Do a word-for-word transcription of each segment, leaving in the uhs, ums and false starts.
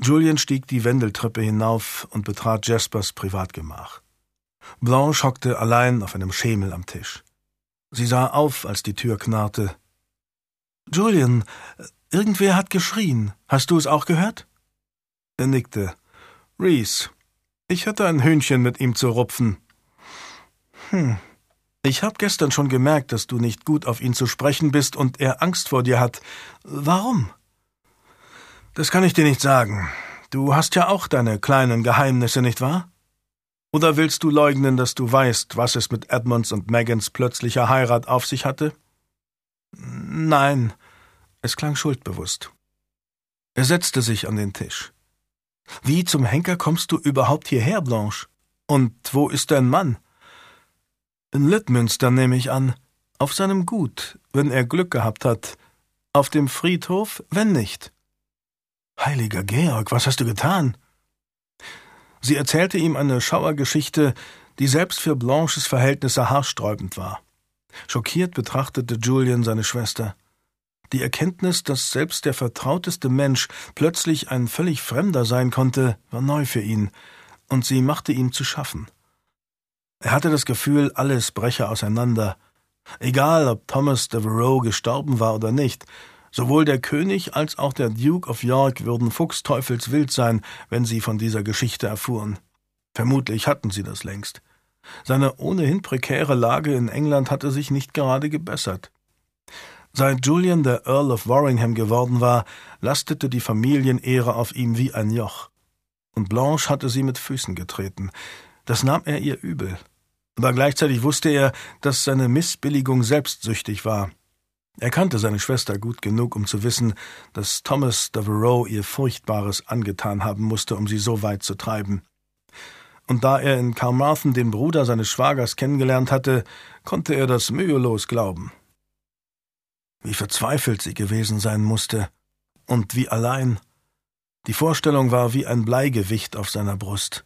Julian stieg die Wendeltreppe hinauf und betrat Jaspers Privatgemach. Blanche hockte allein auf einem Schemel am Tisch. Sie sah auf, als die Tür knarrte. »Julian, irgendwer hat geschrien. Hast du es auch gehört?« Er nickte. »Reese. Ich hatte ein Hühnchen mit ihm zu rupfen.« »Hm. Ich habe gestern schon gemerkt, dass du nicht gut auf ihn zu sprechen bist und er Angst vor dir hat. Warum?« »Das kann ich dir nicht sagen. Du hast ja auch deine kleinen Geheimnisse, nicht wahr? Oder willst du leugnen, dass du weißt, was es mit Edmunds und Megans plötzlicher Heirat auf sich hatte?« »Nein.« Es klang schuldbewusst. Er setzte sich an den Tisch. »Wie zum Henker kommst du überhaupt hierher, Blanche? Und wo ist dein Mann?« »In Lidminster, nehme ich an. Auf seinem Gut, wenn er Glück gehabt hat. Auf dem Friedhof, wenn nicht.« »Heiliger Georg, was hast du getan?« Sie erzählte ihm eine Schauergeschichte, die selbst für Blanches Verhältnisse haarsträubend war. Schockiert betrachtete Julian seine Schwester. Die Erkenntnis, dass selbst der vertrauteste Mensch plötzlich ein völlig Fremder sein konnte, war neu für ihn, und sie machte ihm zu schaffen. Er hatte das Gefühl, alles breche auseinander. Egal, ob Thomas Devereux gestorben war oder nicht, sowohl der König als auch der Duke of York würden fuchsteufelswild sein, wenn sie von dieser Geschichte erfuhren. Vermutlich hatten sie das längst. Seine ohnehin prekäre Lage in England hatte sich nicht gerade gebessert. Seit Julian der Earl of Warringham geworden war, lastete die Familienehre auf ihm wie ein Joch. Und Blanche hatte sie mit Füßen getreten. Das nahm er ihr übel. Aber gleichzeitig wusste er, dass seine Missbilligung selbstsüchtig war. Er kannte seine Schwester gut genug, um zu wissen, dass Thomas Devereux ihr Furchtbares angetan haben musste, um sie so weit zu treiben. Und da er in Carmarthen den Bruder seines Schwagers kennengelernt hatte, konnte er das mühelos glauben. Wie verzweifelt sie gewesen sein musste. Und wie allein. Die Vorstellung war wie ein Bleigewicht auf seiner Brust.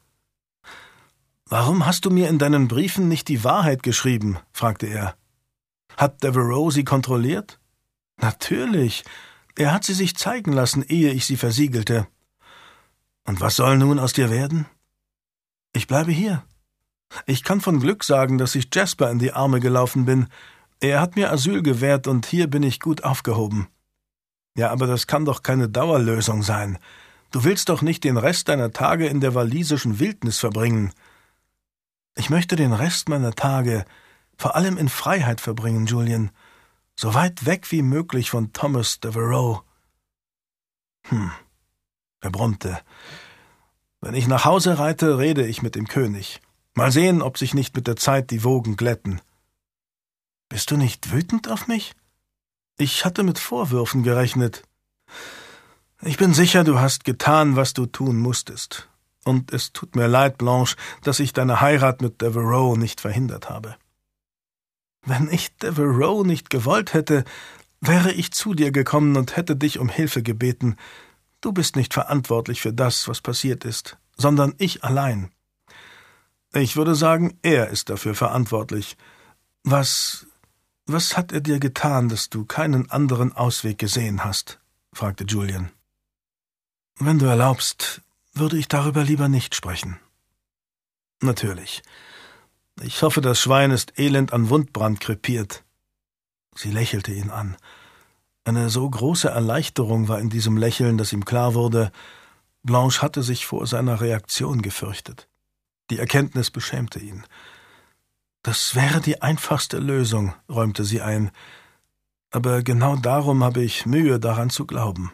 »Warum hast du mir in deinen Briefen nicht die Wahrheit geschrieben?« fragte er. »Hat Devereux sie kontrolliert?« »Natürlich. Er hat sie sich zeigen lassen, ehe ich sie versiegelte.« »Und was soll nun aus dir werden?« »Ich bleibe hier. Ich kann von Glück sagen, dass ich Jasper in die Arme gelaufen bin. Er hat mir Asyl gewährt und hier bin ich gut aufgehoben.« »Ja, aber das kann doch keine Dauerlösung sein. Du willst doch nicht den Rest deiner Tage in der walisischen Wildnis verbringen.« »Ich möchte den Rest meiner Tage vor allem in Freiheit verbringen, Julian, so weit weg wie möglich von Thomas Devereux.« »Hm«, er brummte. »Wenn ich nach Hause reite, rede ich mit dem König. Mal sehen, ob sich nicht mit der Zeit die Wogen glätten.« »Bist du nicht wütend auf mich? Ich hatte mit Vorwürfen gerechnet.« »Ich bin sicher, du hast getan, was du tun musstest. Und es tut mir leid, Blanche, dass ich deine Heirat mit Devereux nicht verhindert habe. Wenn ich Devereux nicht gewollt hätte, wäre ich zu dir gekommen und hätte dich um Hilfe gebeten. Du bist nicht verantwortlich für das, was passiert ist, sondern ich allein. Ich würde sagen, er ist dafür verantwortlich. Was, was hat er dir getan, dass du keinen anderen Ausweg gesehen hast?« fragte Julian. »Wenn du erlaubst, würde ich darüber lieber nicht sprechen.« »Natürlich. Ich hoffe, das Schwein ist elend an Wundbrand krepiert.« Sie lächelte ihn an. Eine so große Erleichterung war in diesem Lächeln, dass ihm klar wurde, Blanche hatte sich vor seiner Reaktion gefürchtet. Die Erkenntnis beschämte ihn. »Das wäre die einfachste Lösung«, räumte sie ein. »Aber genau darum habe ich Mühe, daran zu glauben.«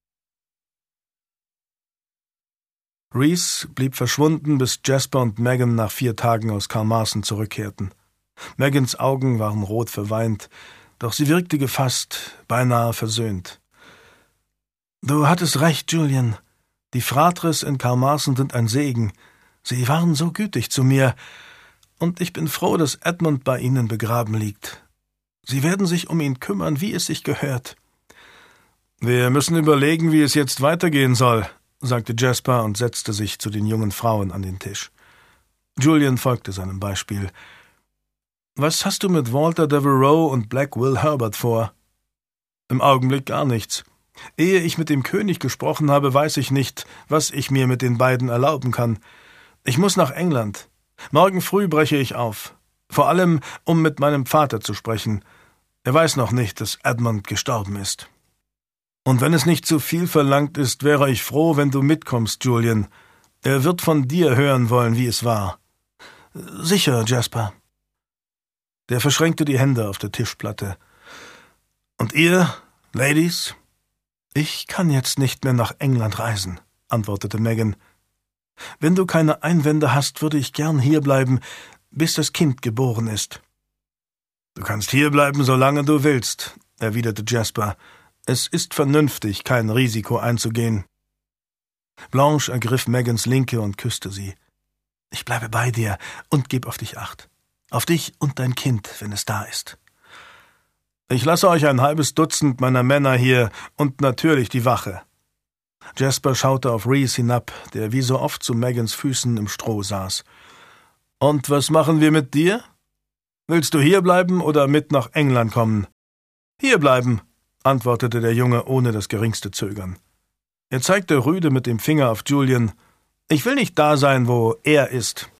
Reese blieb verschwunden, bis Jasper und Megan nach vier Tagen aus Carmarthen zurückkehrten. Megans Augen waren rot verweint, doch sie wirkte gefasst, beinahe versöhnt. »Du hattest recht, Julian. Die Fratres in Carmarthen sind ein Segen. Sie waren so gütig zu mir, und ich bin froh, dass Edmund bei ihnen begraben liegt. Sie werden sich um ihn kümmern, wie es sich gehört.« »Wir müssen überlegen, wie es jetzt weitergehen soll«, sagte Jasper und setzte sich zu den jungen Frauen an den Tisch. Julian folgte seinem Beispiel. »Was hast du mit Walter Devereux und Black Will Herbert vor?« »Im Augenblick gar nichts. Ehe ich mit dem König gesprochen habe, weiß ich nicht, was ich mir mit den beiden erlauben kann. Ich muss nach England. Morgen früh breche ich auf. Vor allem, um mit meinem Vater zu sprechen. Er weiß noch nicht, dass Edmund gestorben ist. Und wenn es nicht zu viel verlangt ist, wäre ich froh, wenn du mitkommst, Julian. Er wird von dir hören wollen, wie es war. Sicher, Jasper. Der verschränkte die Hände auf der Tischplatte. Und ihr, Ladies? Ich kann jetzt nicht mehr nach England reisen, antwortete Megan. Wenn du keine Einwände hast, würde ich gern hierbleiben, bis das Kind geboren ist. Du kannst hierbleiben, solange du willst, erwiderte Jasper. Es ist vernünftig, kein Risiko einzugehen. Blanche ergriff Megans Linke und küsste sie. Ich bleibe bei dir und geb auf dich Acht. Auf dich und dein Kind, wenn es da ist. Ich lasse euch ein halbes Dutzend meiner Männer hier und natürlich die Wache. Jasper schaute auf Reese hinab, der wie so oft zu Megans Füßen im Stroh saß. Und was machen wir mit dir? Willst du hierbleiben oder mit nach England kommen? Hierbleiben, antwortete der Junge ohne das geringste Zögern. Er zeigte rüde mit dem Finger auf Julian. Ich will nicht da sein, wo er ist.